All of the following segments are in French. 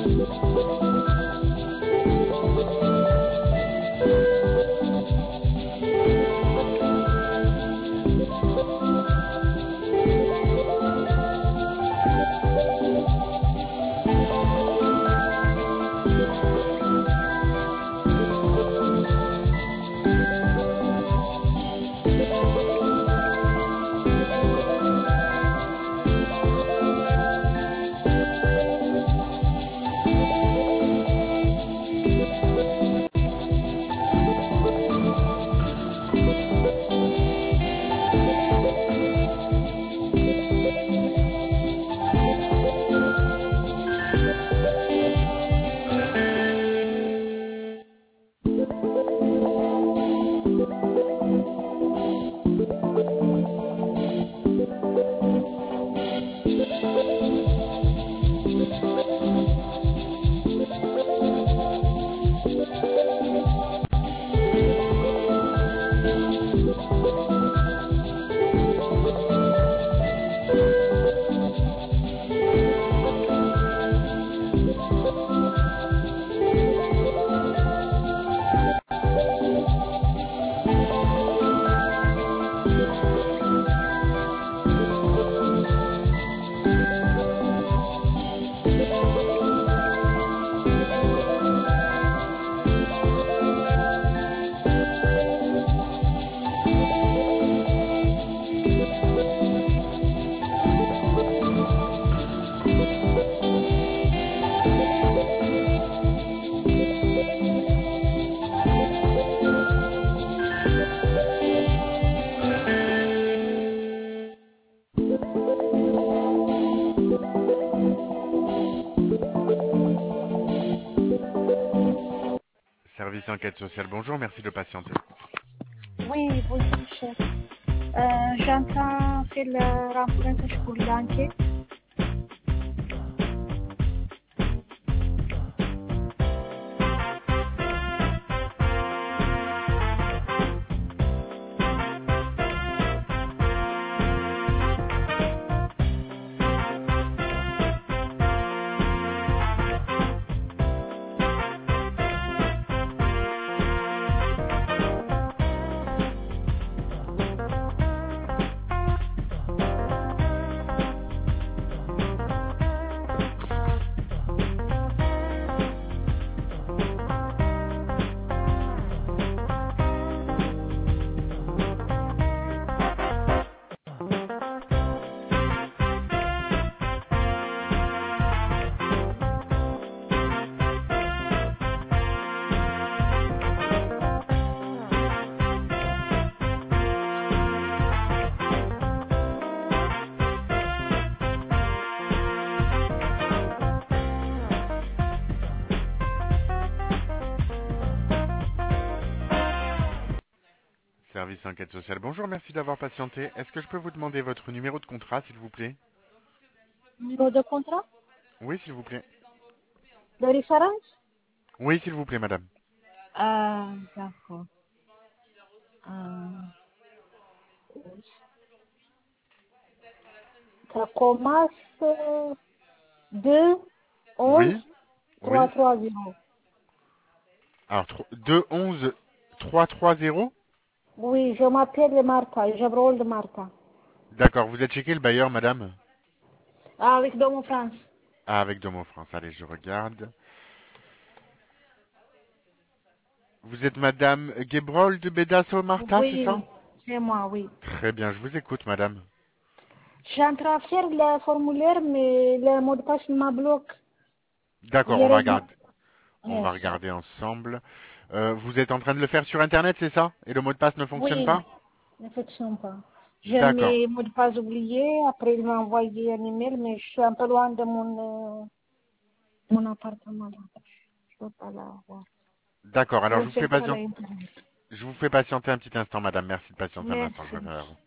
Service enquête sociale, bonjour, merci de patienter. Oui, bonjour, chef. J'entends faire le remplissage pour l'enquête. Service enquête sociale, bonjour, merci d'avoir patienté. Est-ce que je peux vous demander votre numéro de contrat, s'il vous plaît? Numéro de contrat? Oui, s'il vous plaît. De référence? Oui, s'il vous plaît, madame. D'accord. Ça commence 2, 11, Oui, oui. 330. Alors, 2 11 3 3 0. Oui, je m'appelle Martha, je rôle de Martha. D'accord, vous êtes chez quel bailleur, madame? Avec Domo France. Ah, avec Domo France, allez, je regarde. Vous êtes madame Gebrol de Bedasso Martha, c'est ça? Oui, c'est moi, oui. Très bien, je vous écoute, madame. Je suis en train de faire le formulaire, mais le mot de passe m'a bloqué. D'accord, J'ai on va Merci. regarder ensemble. Vous êtes en train de le faire sur Internet, c'est ça? Et le mot de passe ne fonctionne Oui, pas? ne fonctionne pas. J'ai D'accord, mes mots de passe oubliés. Après, il m'a envoyé un email, mais je suis un peu loin de mon appartement. Là. Je peux pas la voir. d'accord. Je Alors, vais faire ça à l'Internet. je vous fais patienter un petit instant, madame. Merci de patienter un instant, je Merci. reviens vers vous.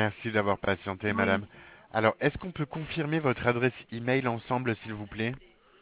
Merci d'avoir patienté, Oui. madame. Alors, est-ce qu'on peut confirmer votre adresse email ensemble, s'il vous plaît?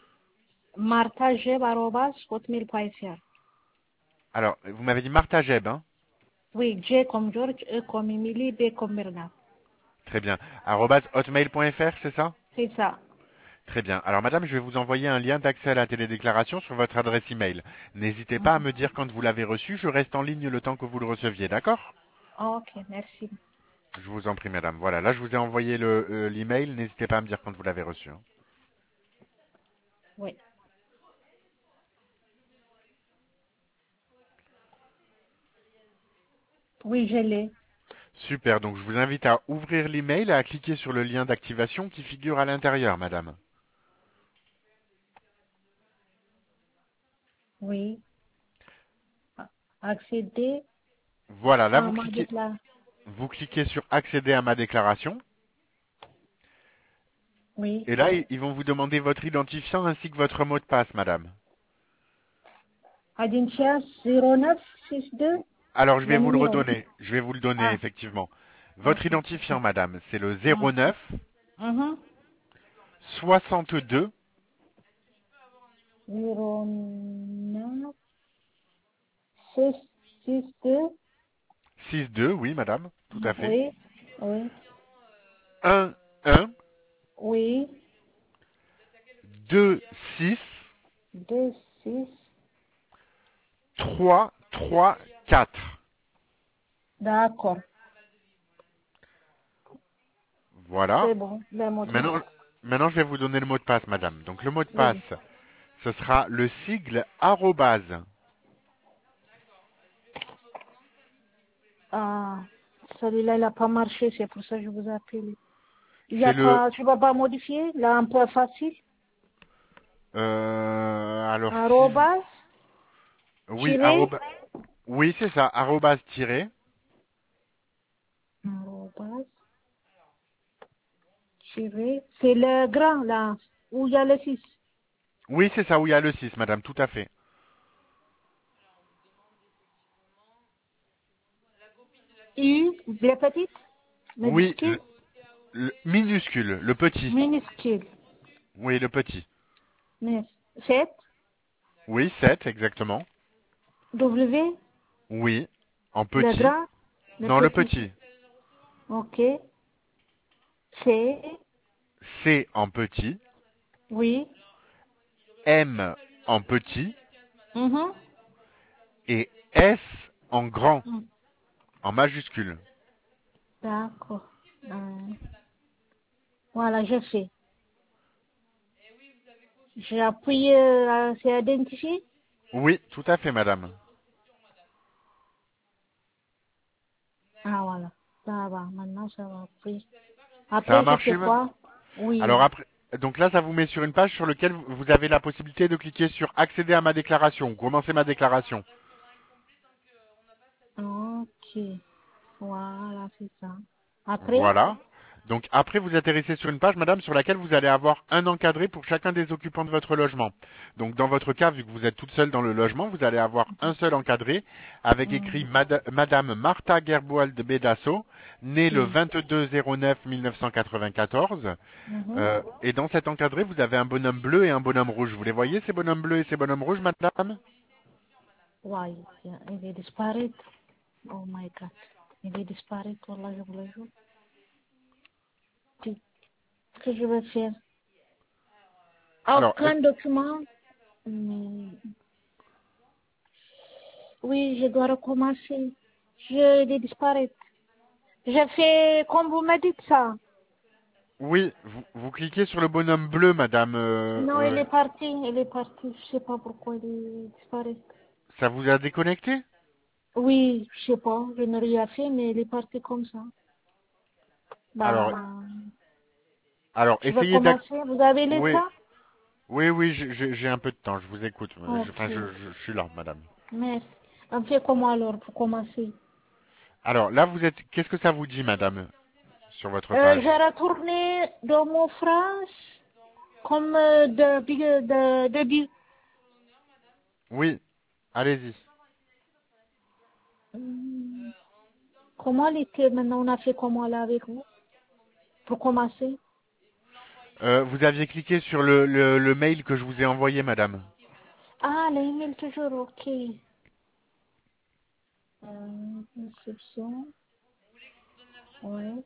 martageb@hotmail.fr. Alors, vous m'avez dit Martha Jeb, hein? Oui, J comme George, E comme Emily, B comme Bernard. Très bien. Arobase hotmail.fr, c'est ça? C'est ça. Très bien. Alors, madame, je vais vous envoyer un lien d'accès à la télédéclaration sur votre adresse email. N'hésitez pas à me dire quand vous l'avez reçu. Je reste en ligne le temps que vous le receviez, d'accord? Ok, merci. Je vous en prie, madame. Voilà, là, je vous ai envoyé l'email. N'hésitez pas à me dire quand vous l'avez reçu, hein. Oui. Oui, je l'ai. Super. Donc, je vous invite à ouvrir l'email et à cliquer sur le lien d'activation qui figure à l'intérieur, madame. Oui. Accéder Voilà, là, à ma déclaration. vous cliquez sur accéder à ma déclaration. Oui. Et là, ils vont vous demander votre identifiant ainsi que votre mot de passe, madame. Adinchia 0962, Alors, je vais le vous le numéro. redonner. Je vais vous le donner, Ah, effectivement. Votre ok. identifiant, madame, c'est le Ah. 09 Mhm. 62 09 662. 62, oui, madame, tout à fait. Oui. Oui. 1 1 Oui. 2 6 2 6. 3 3 4. D'accord. Voilà. C'est bon. Le mot de Maintenant, passe. maintenant, je vais vous donner le mot de passe, madame. Donc, le mot de Oui. passe, ce sera le sigle arrobase. Ah, celui-là, il n'a pas marché, c'est pour ça que je vous ai appelé. Il y C'est a le... pas, tu vas pas modifier, là, un peu facile. alors, si... Arrobas, Oui, tiré. oui, c'est ça, arrobase tiré. Arrobas, tiré. C'est le grand, là, où il y a le 6. Oui, c'est ça, où il y a le 6, madame, tout à fait. U, les petites, Oui, minuscules, minuscule, le petit. minuscules. Oui, le petit. 7, Oui, 7, exactement. W, Oui, en le petit. grand, le Non, le petit. petit. Ok. C, C en petit. oui. M en petit. Mhm. Et S en grand, Mm. en majuscule. D'accord. Voilà, je fais. J'ai appuyé, c'est identifié. Oui, tout à fait, madame. Ah, voilà. Ça va, maintenant ça va. Puis, Ça a après, je fais marché, madame? quoi? Alors Oui. après, donc là, ça vous met sur une page sur laquelle vous avez la possibilité de cliquer sur accéder à ma déclaration, commencer ma déclaration. Ok. Voilà, c'est ça. Après? Voilà. Donc après, vous atterrissez sur une page, madame, sur laquelle vous allez avoir un encadré pour chacun des occupants de votre logement. Donc dans votre cas, vu que vous êtes toute seule dans le logement, vous allez avoir un seul encadré avec écrit Mm, Madame Martha Gerbold de Bedasso, née le oui. 22/09/1994. Mhm. Et dans cet encadré, vous avez un bonhomme bleu et un bonhomme rouge. Vous les voyez, ces bonhommes bleus et ces bonhommes rouges, madame? Ouais, il va disparaître. Oh my God. Il va disparaître, voilà, je vous le jure. Qu'est-ce que je vais faire? Alors, Aucun document. Hmm, oui, je dois recommencer. Je vais disparaître. Je fais comme vous me dites ça. oui, vous cliquez sur le bonhomme bleu, madame. Non, il est parti. Il est parti. Je sais pas pourquoi il est disparu. Ça vous a déconnecté? Oui, je sais pas. Je n'ai rien fait, mais il est parti comme ça. Alors, Bah, je vais essayez d'ac... commencer. Vous avez lu Oui, ça? oui, j'ai un peu de temps, je vous écoute. Ok. Je suis là, madame. Merci. On fait comment alors pour commencer? Alors, là, qu'est-ce que ça vous dit, madame, sur votre page? J'ai retourné dans mon France comme de, Oui, allez-y. Comment l'été, maintenant on a fait comment là avec vous? Pour commencer? Vous aviez cliqué sur le mail que je vous ai envoyé, madame. Ah, l'email toujours, ok. Inscription, ouais.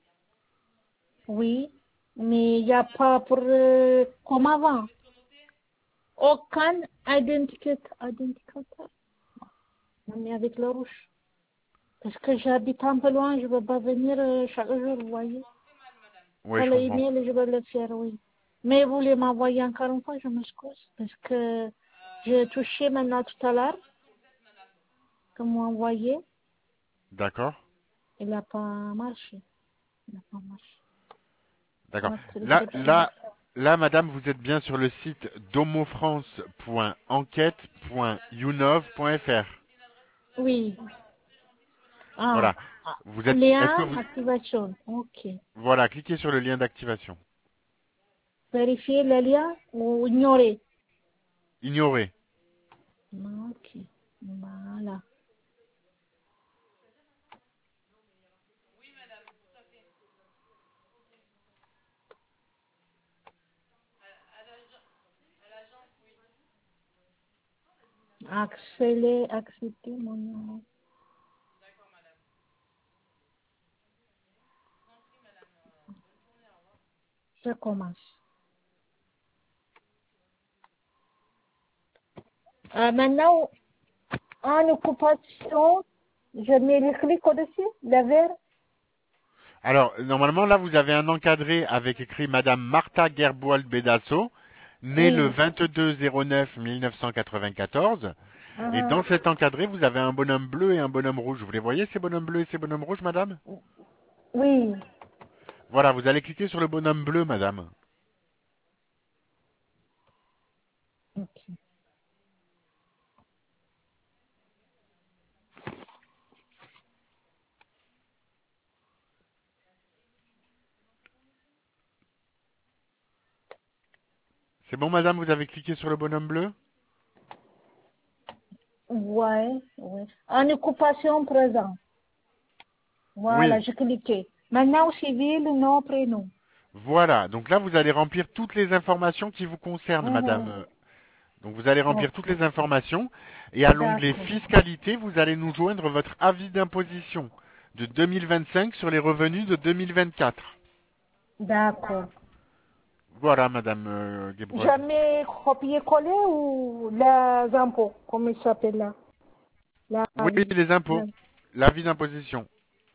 Oui, mais il n'y a pas pour comme avant. Aucun identificateur. Mais avec le rouge. Parce que j'habite un peu loin, je ne peux pas venir chaque jour, vous voyez. Oui, Pour je comprends. l'email, je vais le faire, oui. Mais vous voulez m'envoyer encore une fois, je m'excuse. Parce que j'ai touché maintenant tout à l'heure, comme vous envoyé, D'accord. il n'a pas marché. Il n'a pas marché. D'accord. Là, Inscription. là, là, madame, vous êtes bien sur le site domofrance.enquête.unov.fr. Oui. Ah, Voilà. Vous êtes, est-ce que lien, vous, activation. Ok. voilà, cliquez sur le lien d'activation. Vérifier le lien ou ignorer. Ignorez. Ok. Voilà. Accepter mon nom. Je commence. Maintenant, en occupation, je mets le clic au-dessus, le vert. Alors, normalement, là, vous avez un encadré avec écrit Madame Martha Gerbold Bedasso, née le Oui. 22-09-1994. Et dans cet encadré, vous avez un bonhomme bleu et un bonhomme rouge. Vous les voyez, ces bonhommes bleus et ces bonhommes rouges, madame? Oui. Voilà, vous allez cliquer sur le bonhomme bleu, madame. Ok. C'est bon, madame, vous avez cliqué sur le bonhomme bleu? Ouais, ouais. En occupation présent. Voilà, Oui. j'ai cliqué. Maintenant, civil, nom, prénom. Voilà. Donc là, vous allez remplir toutes les informations qui vous concernent, madame. Donc vous allez remplir toutes Ok. les informations. Et à l'onglet D'accord. Fiscalité, vous allez nous joindre votre avis d'imposition de 2025 sur les revenus de 2024. D'accord. Voilà, madame Gebrold. Jamais copier-coller ou les impôts, comme il s'appelle là. La Oui, vie. les impôts. L'avis d'imposition.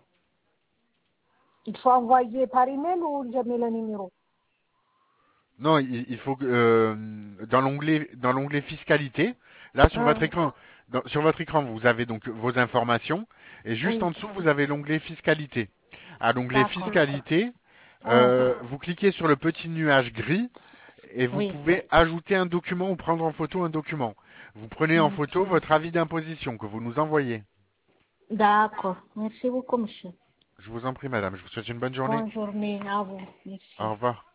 Il faut envoyer par email ou jamais le numéro? Non, il faut que dans l'onglet fiscalité, là sur votre Ah, écran, sur votre écran, vous avez donc vos informations et juste oui, en dessous vous avez l'onglet fiscalité. À l'onglet d'accord. fiscalité, Ah, vous cliquez sur le petit nuage gris et vous oui, pouvez ajouter un document ou prendre en photo un document. Vous prenez en photo ok. votre avis d'imposition que vous nous envoyez. D'accord. Merci beaucoup, monsieur. Je vous en prie, madame. Je vous souhaite une bonne journée. Bonne journée à vous. Au Merci. revoir.